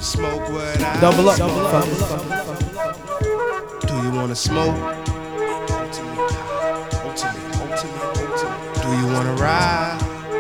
Smoke what I double up. Do you wanna smoke? Do you wanna ride?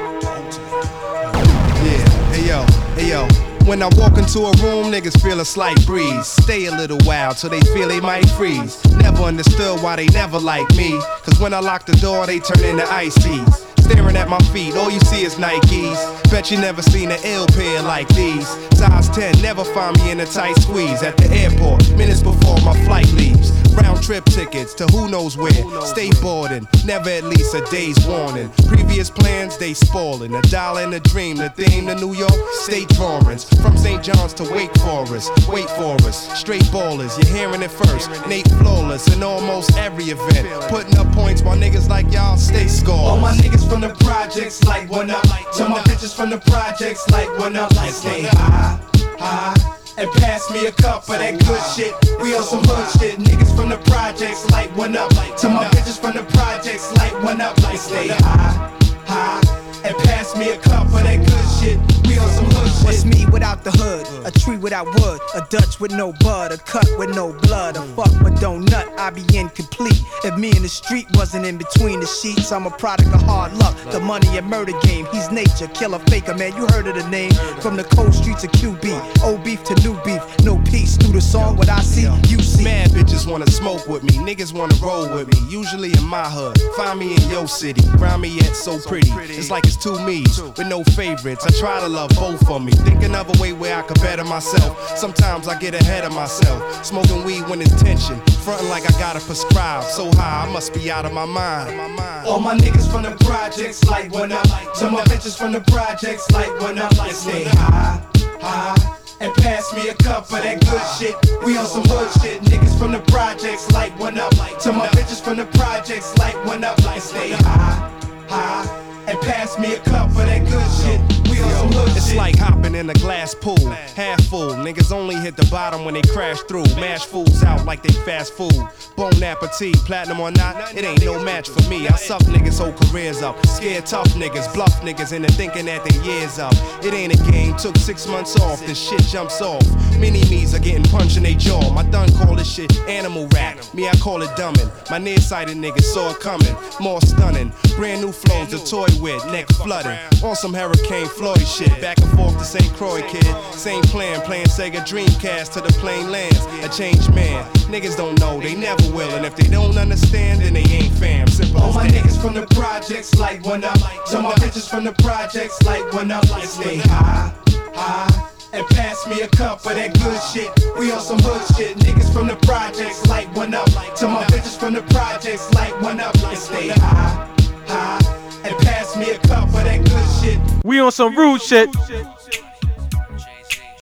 Yeah, hey yo. When I walk into a room, niggas feel a slight breeze. Stay a little while till they feel they might freeze. Never understood why they never like me. Cause when I lock the door, they turn into ice teas. Staring at my feet, all you see is Nikes. Bet you never seen an ill pair like these. Size 10, never find me in a tight squeeze. At the airport, minutes before my flight leaves. Round trip tickets to who knows where. Stay boarding, never at least a day's warning. Previous plans, they spoiling. $1 in a dream, the theme to New York, state drawings. From St. John's to Wake Forest, wait for us. Straight ballers, you're hearing it first. Nate flawless in almost every event. Putting up points while niggas like y'all stay score. All my niggas from the projects like one up. Tell my bitches from the projects like one up. Like stay high, and pass me a cup of that good shit. We on some hood shit. Niggas from the projects like one up. Tell my bitches from the projects like one up. Like stay high, and pass me a cup of that good shit. We on some hood shit. What's me without the hood? A tree without wood, a Dutch with no bud, a cut with no blood, a fuck but don't nut, I be incomplete. If me in the street wasn't in between the sheets, I'm a product of hard luck, the money and murder game. He's nature, killer, faker, man, you heard of the name. From the cold streets of QB, old beef to new beef, no peace. Through the song, what I see, you see. Mad bitches wanna smoke with me, niggas wanna roll with me. Usually in my hood, find me in your city. Grimy yet so pretty, it's like it's two me's with no favorites. I try to love both of me, thinking of a way where I could better myself. Sometimes I get ahead of myself, smoking weed when it's tension, frontin' like I gotta prescribe. So high, I must be out of my mind. All my niggas from the projects like one up. Tell my bitches from the projects like one up. Like stay high, and pass me a cup of that good shit. We on some hood shit. Niggas from the projects like one up. Tell my bitches from the projects like one up. Like stay high, and pass me a cup of that good shit. We on some hood It's shit. like hopping in a glass pool, half full. Niggas only hit the bottom when they crash through. Mash fools out like they fast food. Bon appetit, platinum or not, it ain't no match for me. I suck niggas' whole careers up. Scared tough niggas, bluff niggas into thinking that their years up. It ain't a game, took 6 months off, then shit jumps off. Mini-me's are getting punched in they jaw. My done call this shit animal rap. Me, I call it dumbin'. My nearsighted niggas saw it coming. More stunning. Brand new flows to toy with, neck flooding. On some Hurricane Floyd shit. Back and forth to St. Croix, kid. Same plan, playing Sega Dreamcast to the plain lands. A changed man. Niggas don't know, they never will. And if they don't understand, then they ain't fam. Simple All as my that. niggas from the projects like one up. Tell my bitches from the projects like one up. Like stay high, and pass me a cup of that good shit. We on some hood shit. Niggas from the projects like one up. Tell my bitches from the projects like one up. Like stay high, and pass me a cup of that good shit. We on some rude shit.